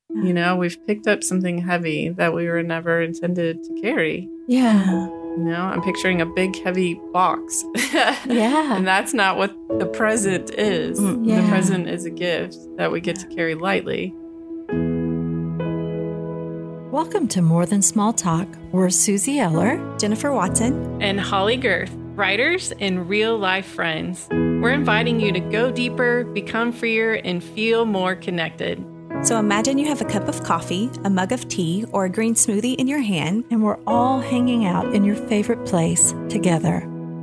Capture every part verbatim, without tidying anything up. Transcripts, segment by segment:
You know, we've picked up something heavy that we were never intended to carry. Yeah. You know, I'm picturing a big, heavy box. Yeah. And that's not what the present is. Yeah. The present is a gift that we get to carry lightly. Welcome to More Than Small Talk. We're Susie Eller, Jennifer Watson, and Holly Girth, writers and real-life friends. We're inviting you to go deeper, become freer, and feel more connected. So imagine you have a cup of coffee, a mug of tea, or a green smoothie in your hand, and we're all hanging out in your favorite place together.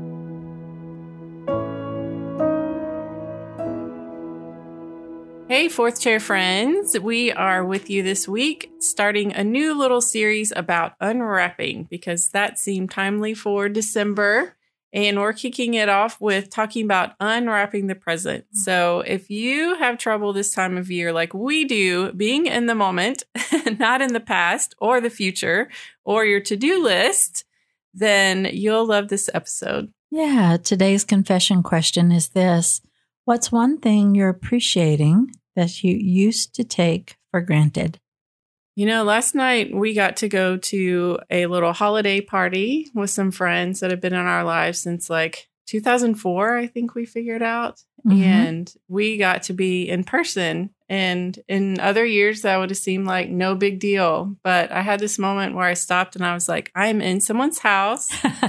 Hey, Fourth Chair friends. We are with you this week, starting a new little series about unwrapping because that seemed timely for December. And we're kicking it off with talking about unwrapping the present. So if you have trouble this time of year, like we do, being in the moment, not in the past or the future or your to-do list, then you'll love this episode. Yeah, today's confession question is this. What's one thing you're appreciating that you used to take for granted? You know, last night we got to go to a little holiday party with some friends that have been in our lives since like two thousand four, I think we figured out. Mm-hmm. And we got to be in person. And in other years, that would have seemed like no big deal. But I had this moment where I stopped and I was like, I'm in someone's house.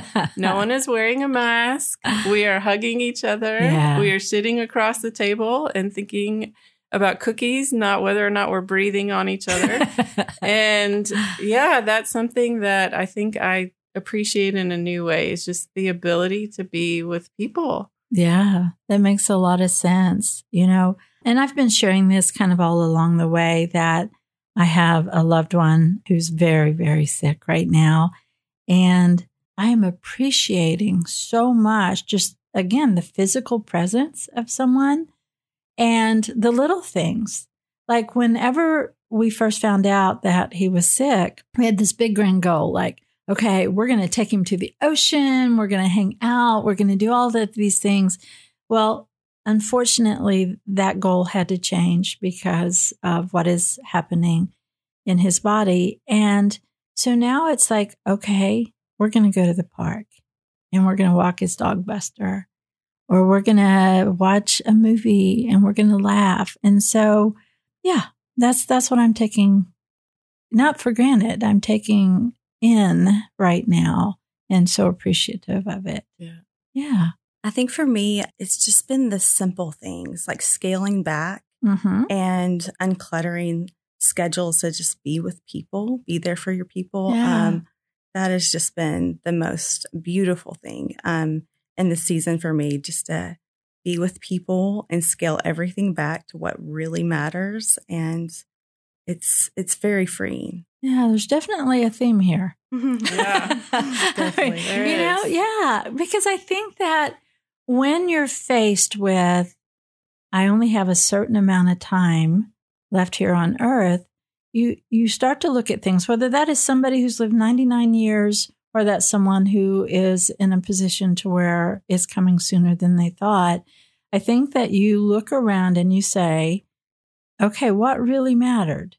No one is wearing a mask. We are hugging each other. Yeah. We are sitting across the table and thinking about cookies, not whether or not we're breathing on each other. And yeah, that's something that I think I appreciate in a new way. It's just the ability to be with people. Yeah, that makes a lot of sense, you know. And I've been sharing this kind of all along the way that I have a loved one who's very, very sick right now. And I am appreciating so much just, again, the physical presence of someone. And the little things, like whenever we first found out that he was sick, we had this big grand goal, like, okay, we're going to take him to the ocean. We're going to hang out. We're going to do all of these things. Well, unfortunately, that goal had to change because of what is happening in his body. And so now it's like, okay, we're going to go to the park and we're going to walk his dog Buster. Or we're going to watch a movie and we're going to laugh. And so, yeah, that's that's what I'm taking, not for granted. I'm taking in right now and so appreciative of it. Yeah. Yeah. I think for me, it's just been the simple things like scaling back Mm-hmm. and uncluttering schedules to just be with people, be there for your people. Yeah. Um, that has just been the most beautiful thing. Um, in the season for me, just to be with people and scale everything back to what really matters. And it's it's very freeing. Yeah, there's definitely a theme here. Yeah, definitely. There you know, is. yeah, because I think that when you're faced with, I only have a certain amount of time left here on earth, you you start to look at things, whether that is somebody who's lived ninety-nine years or that's someone who is in a position to where it's coming sooner than they thought. I think that you look around and you say, okay, what really mattered?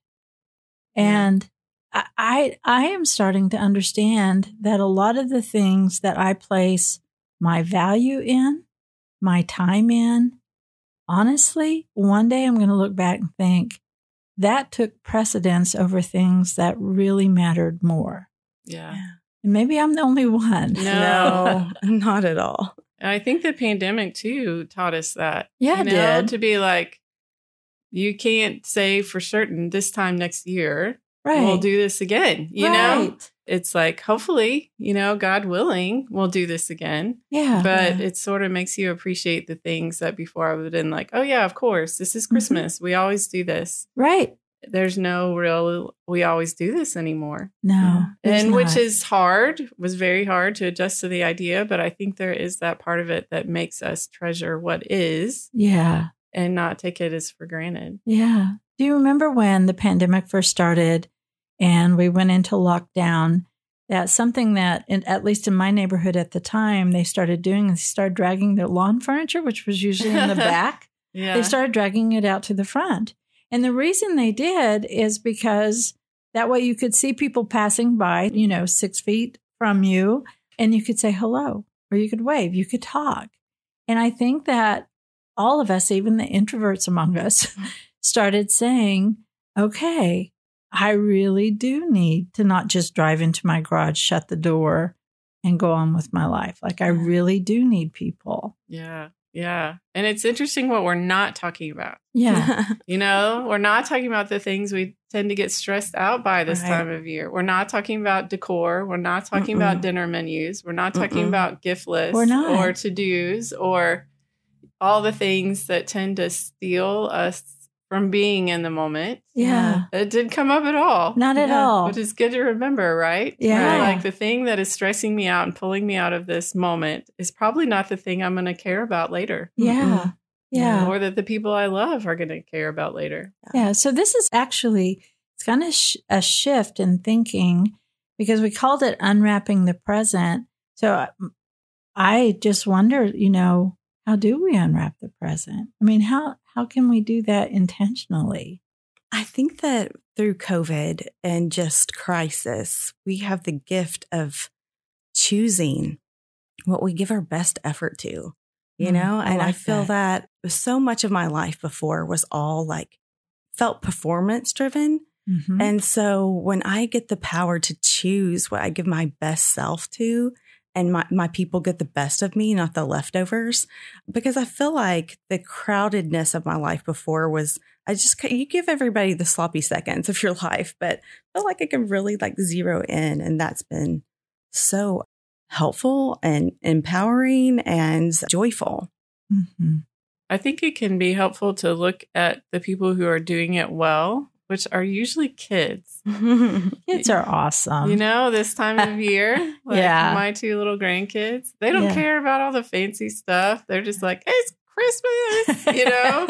And I, I, I am starting to understand that a lot of the things that I place my value in, my time in, honestly, one day I'm going to look back and think that took precedence over things that really mattered more. Yeah. And maybe I'm the only one. No. No, not at all. And I think the pandemic, too, taught us that. Yeah, you it know, did. To be like, you can't say for certain this time next year, Right. we'll do this again. You know, Right. it's like, hopefully, you know, God willing, we'll do this again. Yeah. But Yeah. it sort of makes you appreciate the things that before I would have been like, oh, yeah, of course, this is Christmas. We always do this. Right. There's no real, we always do this anymore. No. there's And which not. is hard, was very hard to adjust to the idea. But I think there is that part of it that makes us treasure what is Yeah. and not take it as for granted. Yeah. Do you remember when the pandemic first started and we went into lockdown? That something that, in, at least in my neighborhood at the time, they started doing is started dragging their lawn furniture, which was usually in the back. Yeah. They started dragging it out to the front. And the reason they did is because that way you could see people passing by, you know, six feet from you, and you could say hello, or you could wave, you could talk. And I think that all of us, even the introverts among us, started saying, okay, I really do need to not just drive into my garage, shut the door, and go on with my life. Like, I really do need people. Yeah. Yeah. And it's interesting what we're not talking about. Yeah. You know, we're not talking about the things we tend to get stressed out by this Right. time of year. We're not talking about decor. We're not talking Mm-mm. about dinner menus. We're not talking Mm-mm. about gift lists We're not. or to-dos or all the things that tend to steal us from being in the moment. Yeah. It didn't come up at all. Not at Yeah. all. Which is good to remember, right? Yeah. Right? Like the thing that is stressing me out and pulling me out of this moment is probably not the thing I'm going to care about later. Yeah. Yeah. Or that the people I love are going to care about later. Yeah. So this is actually, it's kind of sh- a shift in thinking because we called it unwrapping the present. So I- I just wonder, you know, how do we unwrap the present? I mean, how, how can we do that intentionally? I think that through COVID and just crisis, we have the gift of choosing what we give our best effort to, you Mm, know? I And I like feel that. that so much of my life before was all like felt performance driven. Mhm. And so when I get the power to choose what I give my best self to, and my, my people get the best of me, not the leftovers, because I feel like the crowdedness of my life before was, I just, you give everybody the sloppy seconds of your life, but I feel like I can really like zero in. And that's been so helpful and empowering and joyful. Mhm. I think it can be helpful to look at the people who are doing it well, which are usually kids. Kids are awesome. You know, this time of year, like Yeah. my two little grandkids, they don't Yeah. care about all the fancy stuff. They're just like, it's Christmas, you know?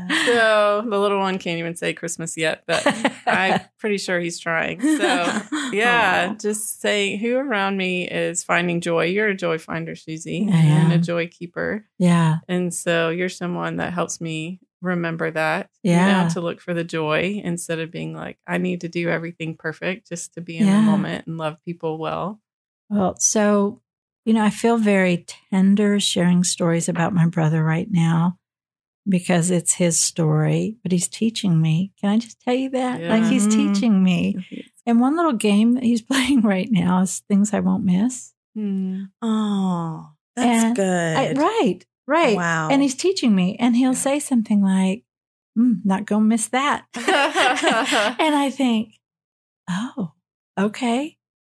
So the little one can't even say Christmas yet, but I'm pretty sure he's trying. So yeah, Aw. just saying who around me is finding joy. You're a joy finder, Susie, I and a am. joy keeper. Yeah. And so you're someone that helps me remember that, Yeah. you know, to look for the joy instead of being like, I need to do everything perfect just to be in Yeah. the moment and love people well. Well, so, you know, I feel very tender sharing stories about my brother right now because it's his story, but he's teaching me. Can I just tell you that? Yeah. Like he's Mhm. teaching me. And one little game that he's playing right now is Things I Won't Miss. Hmm. Oh, that's And good. I, right, right. Wow. And he's teaching me, and he'll Yeah. say something like, mm, not going to miss that. And I think, oh, okay.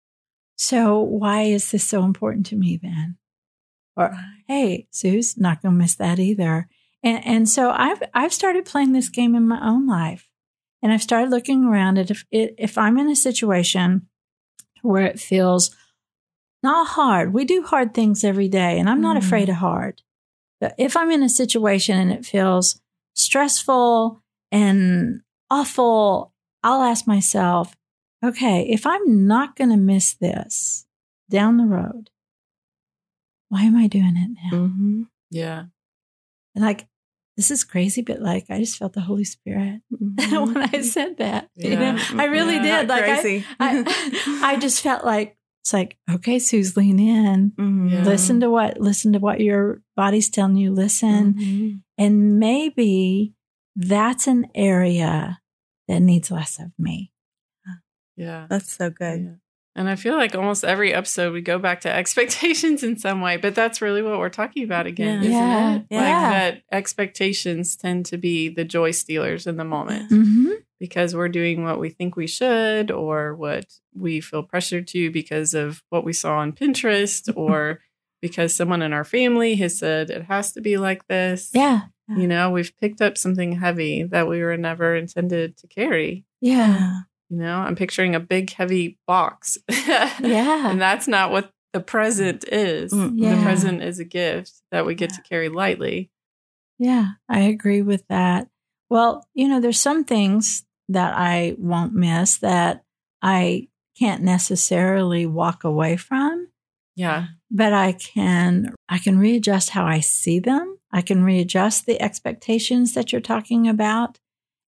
So why is this so important to me then? Or, hey, Sue's not going to miss that either. And and so I've I've started playing this game in my own life, and I've started looking around at if it, if I'm in a situation where it feels not hard. We do hard things every day, and I'm not Mhm. afraid of hard. But if I'm in a situation and it feels stressful and awful, I'll ask myself, okay, if I'm not going to miss this down the road, why am I doing it now? Mm-hmm. Yeah. And like, this is crazy, but like, I just felt the Holy Spirit Mm-hmm. when I said that. You Yeah. know, I really Yeah. did. Like, I, crazy. I, I just felt like, it's like, okay, Suze, lean in. Mhm. Yeah. Listen to what, listen to what your body's telling you. Listen. Mhm. And maybe that's an area that needs less of me. Yeah. That's so good. Yeah. And I feel like almost every episode we go back to expectations in some way, but that's really what we're talking about again, Yeah. isn't Yeah. it? Like Yeah. that expectations tend to be the joy stealers in the moment Mm-hmm. because we're doing what we think we should or what we feel pressured to because of what we saw on Pinterest or because someone in our family has said it has to be like this. Yeah. You know, we've picked up something heavy that we were never intended to carry. Yeah. You know, I'm picturing a big, heavy box. Yeah. And that's not what the present is. Mm. The Yeah. present is a gift that we get to carry lightly. Yeah, I agree with that. Well, you know, there's some things that I won't miss that I can't necessarily walk away from, Yeah. but I can I can readjust how I see them. I can readjust the expectations that you're talking about.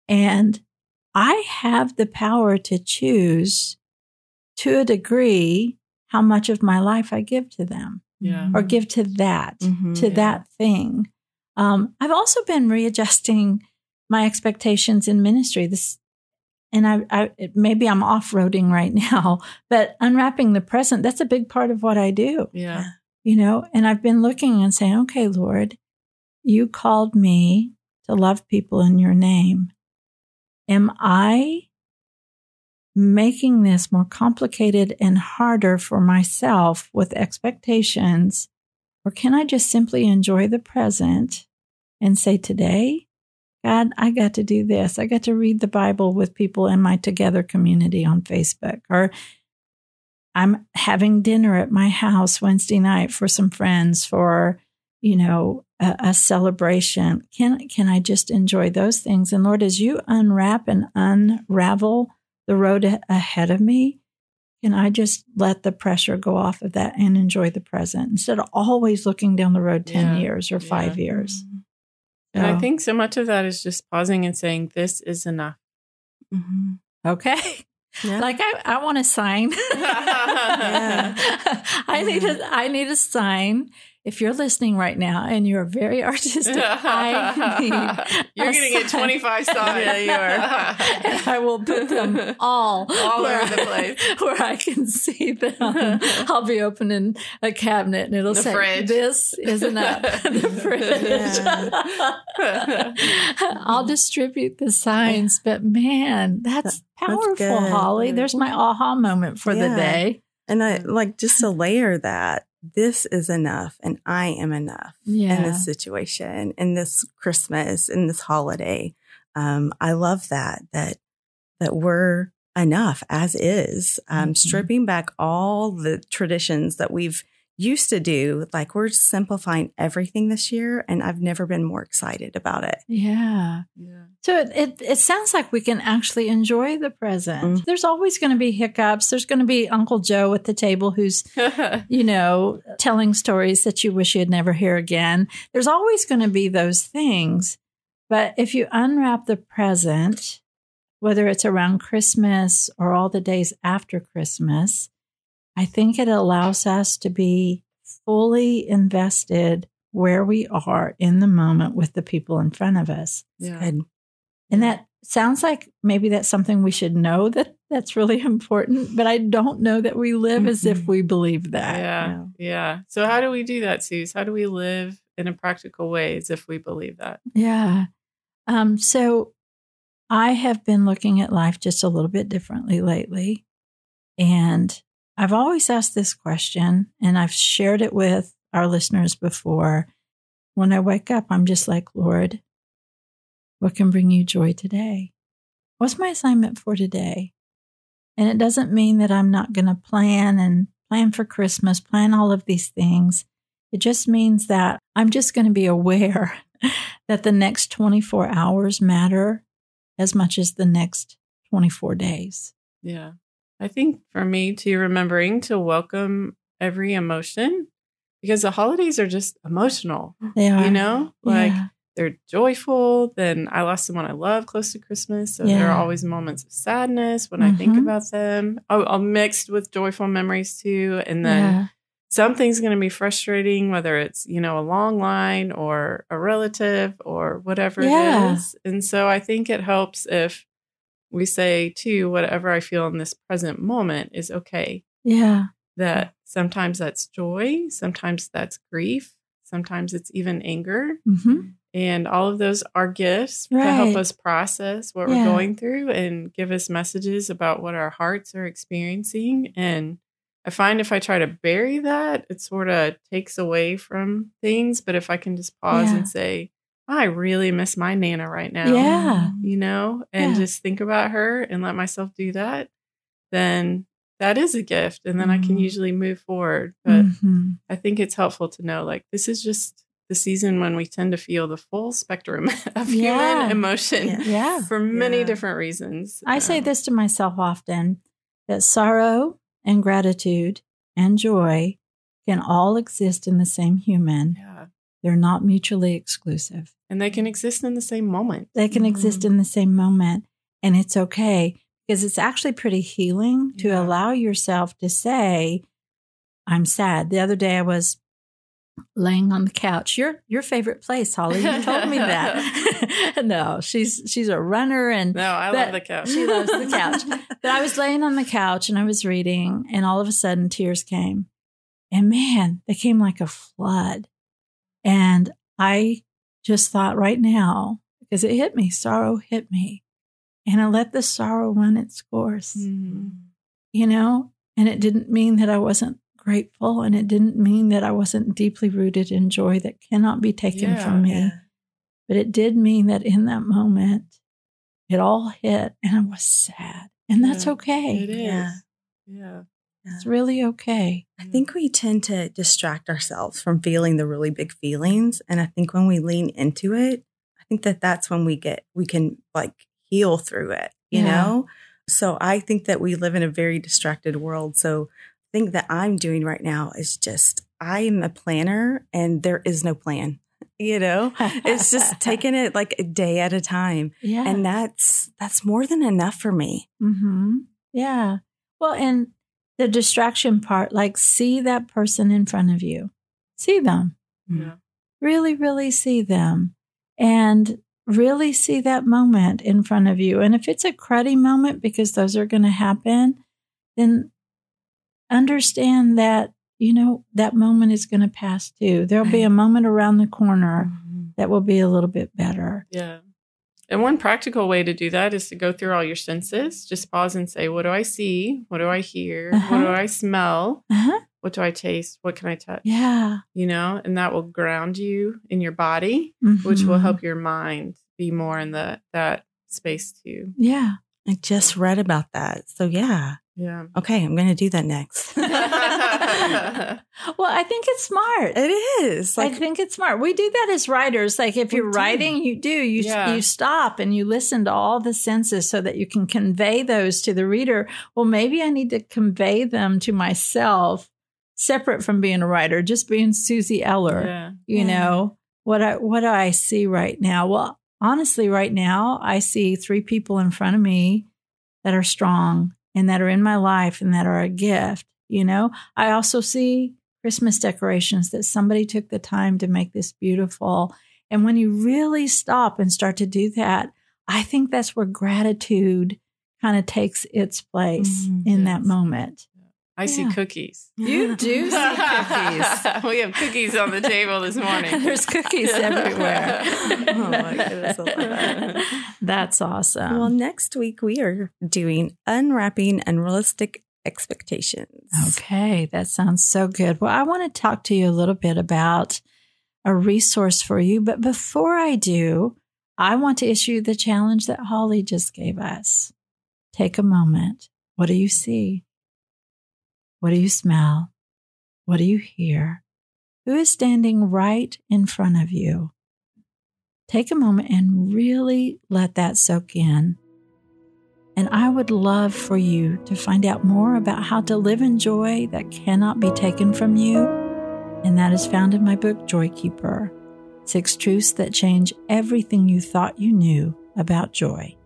And I have the power to choose to a degree how much of my life I give to them Yeah. or give to that, Mm-hmm. to Yeah. that thing. Um, I've also been readjusting my expectations in ministry. This, and I, I maybe I'm off-roading right now, but unwrapping the present, that's a big part of what I do, Yeah. you know? And I've been looking and saying, okay, Lord, you called me to love people in your name. Am I making this more complicated and harder for myself with expectations? Or can I just simply enjoy the present and say, today, God, I got to do this. I got to read the Bible with people in my Together community on Facebook. Or I'm having dinner at my house Wednesday night for some friends for, you know, a, a celebration. Can, can I just enjoy those things? And Lord, as you unwrap and unravel the road a- ahead of me, can I just let the pressure go off of that and enjoy the present instead of always looking down the road ten Yeah. years or five Yeah. years? And I So- think so much of that is just pausing and saying, this is enough. Mm-hmm. Okay. Yeah. Like I, I want a sign. I need a I need a sign. If you're listening right now and you're very artistic, I need You're a going to get sign. twenty-five signs. Yeah, you are. And I will put them all, All where over the I- place. where I can see them. I'll be opening a cabinet and it'll The say, fridge. "This is enough." The fridge. I'll distribute the signs, but man, that's That's powerful, good. Holly. There's my aha moment for the Yeah. day. And I like just to layer that, this is enough and I am enough in Yeah. this situation, in this Christmas, in this holiday. Um, I love that, that, that we're enough as is, um, Mhm. stripping back all the traditions that we've used to do. Like we're simplifying everything this year. And I've never been more excited about it. Yeah. Yeah. So it, it, it sounds like we can actually enjoy the present. Mm. There's always going to be hiccups. There's going to be Uncle Joe at the table who's, you know, telling stories that you wish you'd never hear again. There's always going to be those things. But if you unwrap the present, whether it's around Christmas or all the days after Christmas, I think it allows us to be fully invested where we are in the moment with the people in front of us. Yeah. Good. And that sounds like maybe that's something we should know that that's really important, but I don't know that we live as if Mhm. we believe that. Yeah. Yeah. Yeah. So how do we do that, Suze? How do we live in a practical way as if we believe that? Yeah. Um, so I have been looking at life just a little bit differently lately. And I've always asked this question, and I've shared it with our listeners before. When I wake up, I'm just like, Lord, what can bring you joy today? What's my assignment for today? And it doesn't mean that I'm not going to plan and plan for Christmas, plan all of these things. It just means that I'm just going to be aware that the next twenty-four hours matter as much as the next twenty-four days. Yeah. I think for me too, remembering to welcome every emotion, because the holidays are just emotional, They are. you know, like Yeah. they're joyful. Then I lost someone I love close to Christmas. So there Yeah. are always moments of sadness when I think Mhm. about them. I'll, I'll mixed with joyful memories too. And then Yeah. something's going to be frustrating, whether it's, you know, a long line or a relative or whatever Yeah. it is. And so I think it helps if we say, too, whatever I feel in this present moment is okay. Yeah. That sometimes that's joy, sometimes that's grief, sometimes it's even anger. Mm-hmm. And all of those are gifts to help Right. us process what Yeah. we're going through and give us messages about what our hearts are experiencing. And I find if I try to bury that, it sort of takes away from things. But if I can just pause Yeah. and say, I really miss my Nana right now, Yeah. you know, and Yeah. just think about her and let myself do that, then that is a gift. And then I can Mhm. usually move forward. But Mm-hmm. I think it's helpful to know, like, this is just the season when we tend to feel the full spectrum of Yeah. human emotion Yeah. Yeah. for many Yeah. different reasons. I say Um, this to myself often, that sorrow and gratitude and joy can all exist in the same human Yeah. They're not mutually exclusive. And they can exist in the same moment. They can mm-hmm. exist in the same moment. And it's okay, because it's actually pretty healing to yeah. allow yourself to say, I'm sad. The other day I was laying on the couch. Your your favorite place, Holly. You told me that. No, she's she's a runner, and no, I that, love the couch. She loves the couch. But I was laying on the couch and I was reading, and all of a sudden tears came. And man, they came like a flood. And I just thought right now, because it hit me, sorrow hit me. And I let the sorrow run its course. Mm-hmm. You know, and it didn't mean that I wasn't grateful, and it didn't mean that I wasn't deeply rooted in joy that cannot be taken yeah, from me. Yeah. But it did mean that in that moment, it all hit and I was sad. And yeah, that's okay. It is. Yeah. yeah. It's really okay. I think we tend to distract ourselves from feeling the really big feelings. And I think when we lean into it, I think that that's when we get, we can like heal through it, you yeah. know? So I think that we live in a very distracted world. So thing that I'm doing right now is just, I'm a planner and there is no plan, you know, it's just taking it like a day at a time. Yeah. And that's, that's more than enough for me. Mm-hmm. Yeah. Well, and the distraction part, like see that person in front of you, see them, yeah. really, really see them, and really see that moment in front of you. And if it's a cruddy moment, because those are going to happen, then understand that, you know, that moment is going to pass too. There'll right. be a moment around the corner mm-hmm. that will be a little bit better. Yeah. And one practical way to do that is to go through all your senses. Just pause and say, what do I see? What do I hear? Uh-huh. What do I smell? Uh-huh. What do I taste? What can I touch? Yeah. You know, and that will ground you in your body, mm-hmm. which will help your mind be more in the that space too. Yeah. I just read about that. So yeah. Yeah. Okay, I'm going to do that next. Well, I think it's smart. It is. Like, I think it's smart. We do that as writers. Like if you're writing, you do. You yeah. you stop and you listen to all the senses so that you can convey those to the reader. Well, maybe I need to convey them to myself separate from being a writer, just being Susie Eller. Yeah. You yeah. know, what I what do I see right now? Well, honestly, right now, I see three people in front of me that are strong and that are in my life and that are a gift. You know, I also see Christmas decorations that somebody took the time to make this beautiful. And when you really stop and start to do that, I think that's where gratitude kind of takes its place mm, in yes. that moment. I yeah. see cookies. You do see cookies. We have cookies on the table this morning. There's cookies everywhere. Oh my goodness. I love that. That's awesome. Well, next week we are doing Unwrapping Unrealistic Expectations. Okay, that sounds so good. Well, I want to talk to you a little bit about a resource for you. But before I do, I want to issue the challenge that Holly just gave us. Take a moment. What do you see? What do you smell? What do you hear? Who is standing right in front of you? Take a moment and really let that soak in. And I would love for you to find out more about how to live in joy that cannot be taken from you. And that is found in my book, Joy Keeper, Six Truths That Change Everything You Thought You Knew About Joy.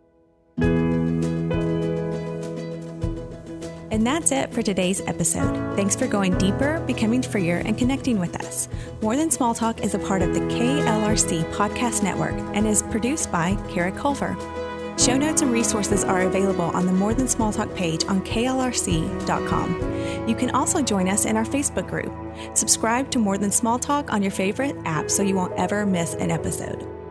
And that's it for today's episode. Thanks for going deeper, becoming freer, and connecting with us. More Than Small Talk is a part of the K L R C Podcast Network and is produced by Kara Culver. Show notes and resources are available on the More Than Small Talk page on K L R C dot com. You can also join us in our Facebook group. Subscribe to More Than Small Talk on your favorite app so you won't ever miss an episode.